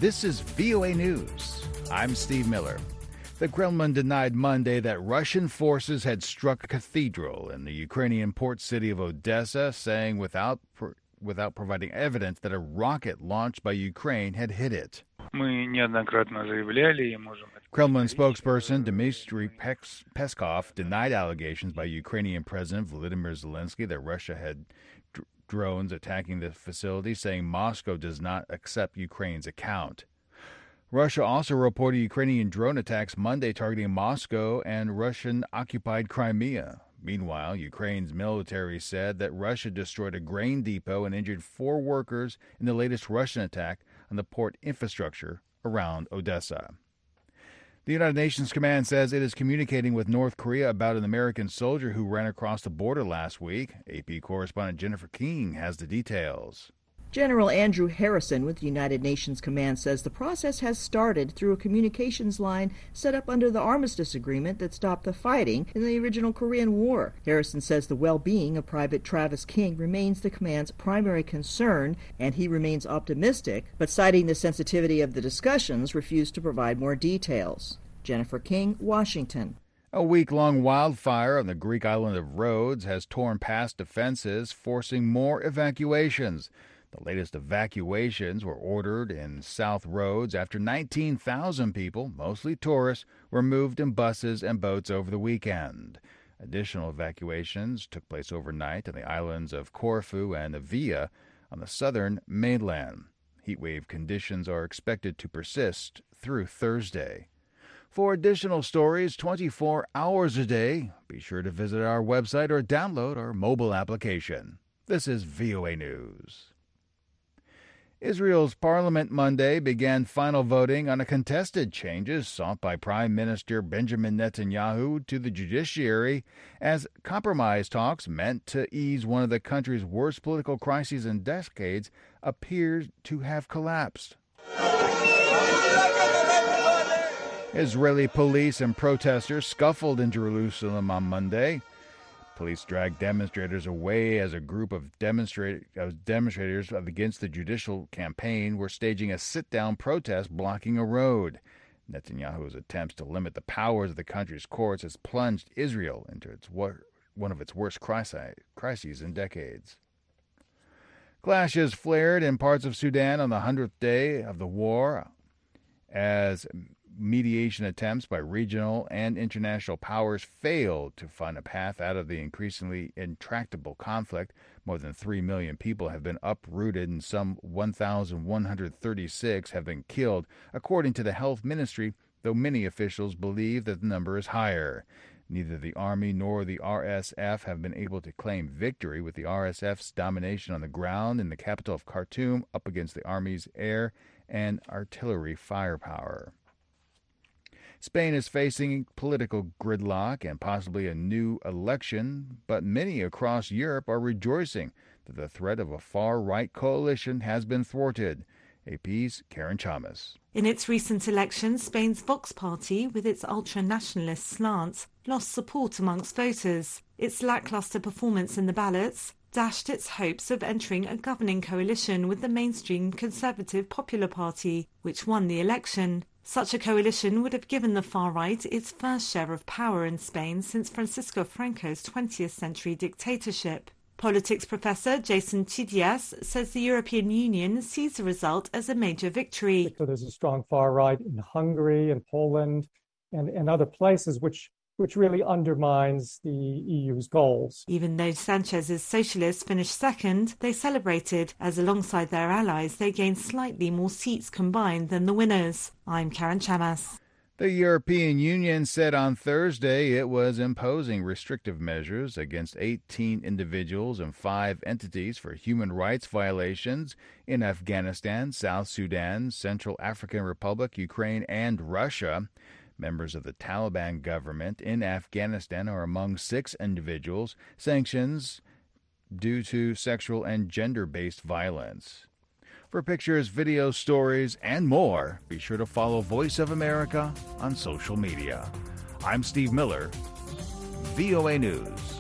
This is VOA News. I'm Steve Miller. The Kremlin denied Monday that Russian forces had struck a cathedral in the Ukrainian port city of Odessa, saying without providing evidence that a rocket launched by Ukraine had hit it. Kremlin spokesperson Dmitry Peskov denied allegations by Ukrainian President Volodymyr Zelensky that Russia had drones attacking the facility, saying Moscow does not accept Ukraine's account. Russia also reported Ukrainian drone attacks Monday targeting Moscow and Russian-occupied Crimea. Meanwhile, Ukraine's military said that Russia destroyed a grain depot and injured 4 workers in the latest Russian attack on the port infrastructure around Odessa. The United Nations Command says it is communicating with North Korea about an American soldier who ran across the border last week. AP correspondent Jennifer King has the details. General Andrew Harrison with the United Nations Command says the process has started through a communications line set up under the armistice agreement that stopped the fighting in the original Korean War. Harrison says the well-being of Private Travis King remains the command's primary concern, and he remains optimistic, but citing the sensitivity of the discussions, refused to provide more details. Jennifer King, Washington. A week-long wildfire on the Greek island of Rhodes has torn past defenses, forcing more evacuations. The latest evacuations were ordered in South Rhodes after 19,000 people, mostly tourists, were moved in buses and boats over the weekend. Additional evacuations took place overnight on the islands of Corfu and Evia on the southern mainland. Heatwave conditions are expected to persist through Thursday. For additional stories 24 hours a day, be sure to visit our website or download our mobile application. This is VOA News. Israel's parliament Monday began final voting on a contested changes sought by Prime Minister Benjamin Netanyahu to the judiciary as compromise talks meant to ease one of the country's worst political crises in decades appear to have collapsed. Israeli police and protesters scuffled in Jerusalem on Monday. Police dragged demonstrators away as a group of demonstrators against the judicial campaign were staging a sit-down protest blocking a road. Netanyahu's attempts to limit the powers of the country's courts has plunged Israel into one of its worst crises in decades. Clashes flared in parts of Sudan on the 100th day of the war as mediation attempts by regional and international powers failed to find a path out of the increasingly intractable conflict. More than 3 million people have been uprooted and some 1,136 have been killed, according to the health ministry, though many officials believe that the number is higher. Neither the Army nor the RSF have been able to claim victory, with the RSF's domination on the ground in the capital of Khartoum up against the Army's air and artillery firepower. Spain is facing political gridlock and possibly a new election, but many across Europe are rejoicing that the threat of a far-right coalition has been thwarted. AP's Karen Chamas. In its recent election, Spain's Vox Party, with its ultra-nationalist slants, lost support amongst voters. Its lackluster performance in the ballots dashed its hopes of entering a governing coalition with the mainstream Conservative Popular Party, which won the election. Such a coalition would have given the far right its first share of power in Spain since Francisco Franco's 20th century dictatorship. Politics professor Jason Chidias says the European Union sees the result as a major victory. So there's a strong far right in Hungary and Poland and other places which really undermines the EU's goals. Even though Sanchez's socialists finished second, they celebrated as alongside their allies they gained slightly more seats combined than the winners. I'm Karen Chamas. The European Union said on Thursday it was imposing restrictive measures against 18 individuals and 5 entities for human rights violations in Afghanistan, South Sudan, Central African Republic, Ukraine, and Russia. Members of the Taliban government in Afghanistan are among 6 individuals sanctions due to sexual and gender-based violence. For pictures, videos, stories, and more, be sure to follow Voice of America on social media. I'm Steve Miller, VOA News.